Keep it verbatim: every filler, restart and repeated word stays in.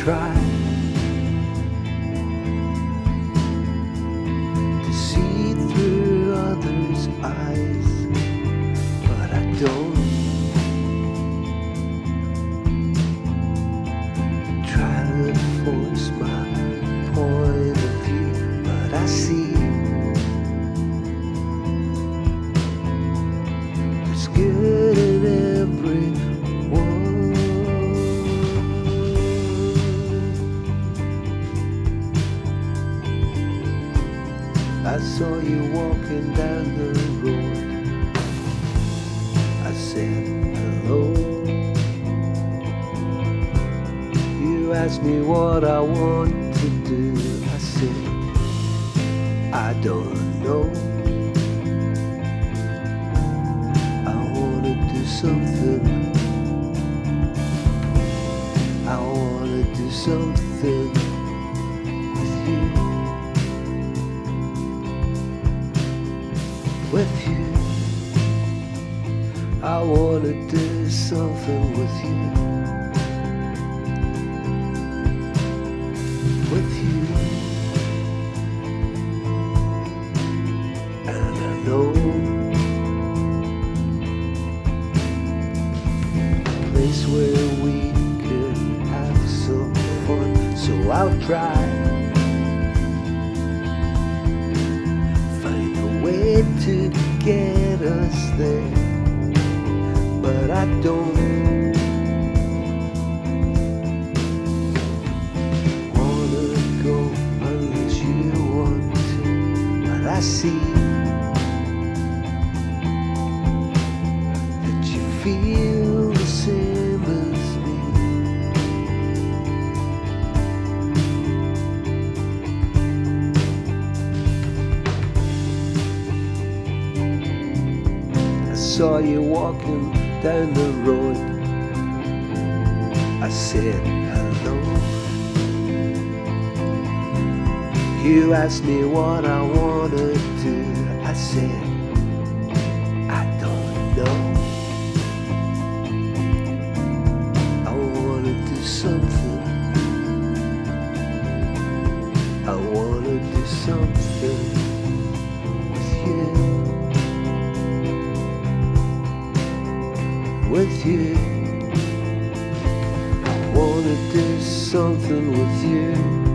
try to see through others' eyes, but I don't. Try to force my point of view, but I see it's good in everyone. I saw you walking down the road. I said hello. You asked me what I want to do. I said I don't know. I wanna do something. I wanna do something with you. With you. I wanna do something with you. With you. And I know a place where we could have some fun. So I'll try find a way to get us there, but I don't wanna go unless you want to. But I see that you feel the same as me. I saw you walking down the road. I said hello. You asked me what I wanna do. I said I don't know. I wanna do something. I wanna do something with you. With you. I wanna do something with you.